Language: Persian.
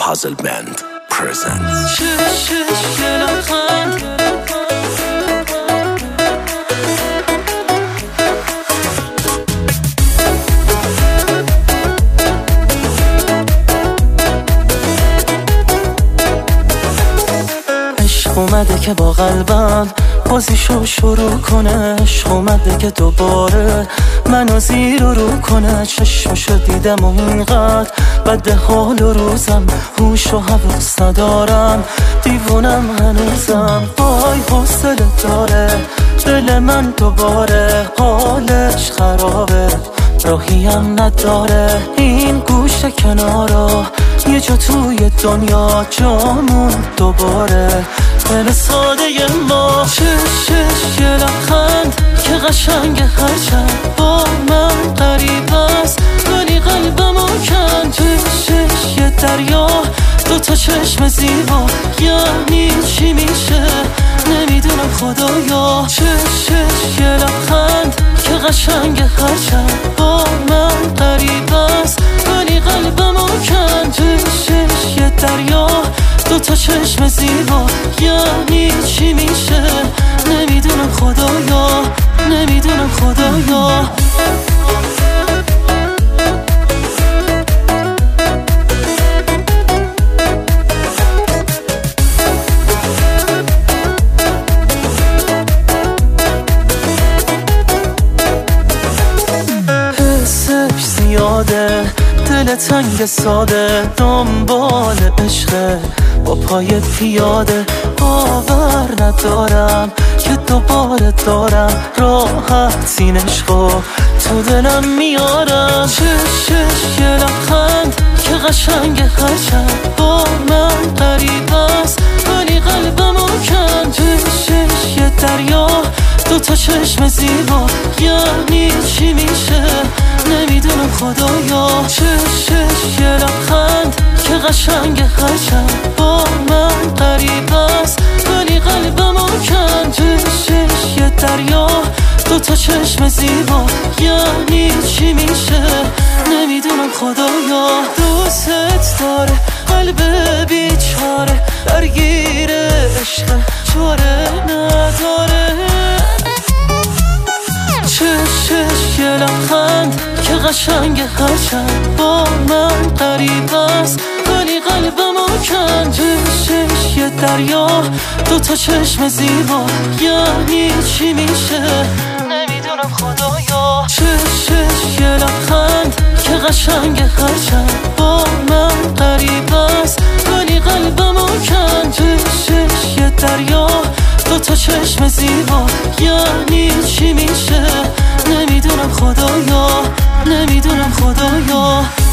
Puzzle Band presents. عشق اومده که با قلبم بازیشو شروع کنه، عشق اومده که دوباره منو زیر و رو کنه. چشمشو دیدم و اینقدر بد حال و روزم، هوش و حواس ندارم، دیوونم هنوزم. وای حوصله داره دل من دوباره، حالش خرابه راهیم نداره. این گوشه کنارا یه جا توی دنیا جامون دوباره. دل ساده ما چشش یه لبخند که قشنگ هرچند با من قریب است، ولی قلبمو کن. چشش یه دریا دوتا چشم زیبا، یعنی چی میشه نمیدونم خدایا. چشش یه لبخند که قشنگ هرچند با من قریب است، ولی قلبمو کن. چشش یه دریا دوتا چشم زیبا، یعنی چی میشه نمیدونم خدایا، نمیدونم خدایا. حسش زیاده دل تنگ ساده، دنبال عشقه با پای پیاده. باور ندارم که دوباره دارم راحت این عشقو تو دلم میارم. چشش یه لبخند که قشنگ هرچند با من قریب است، ولی قلبمو کن. چشش یه دریا دوتا چشم زیبا، یعنی چی میشه نمیدونم خدایا. چشش یه لبخند که قشنگ هرچند با من قریب است، ولی قلبمو کن. چشش یه دریا دوتا چشم زیبا، یعنی چی میشه نمیدونم خدایا. دوست داره قلب بیچاره، درگیر عشق چاره نداره. چشش یه لبخند که قشنگ هرچند با من قریب است، ولی قلبمو کن. چشش یه دریا دوتا چشم زیبا، یعنی چی میشه نمیدونم خدایا. چشش یه لبخند که قشنگ هرچند با من قریب است، ولی قلبمو کن. چشش یه دریا دوتا چشم زیبا، یعنی چی میشه نمیدونم خدایا، نمیدونم خدایا.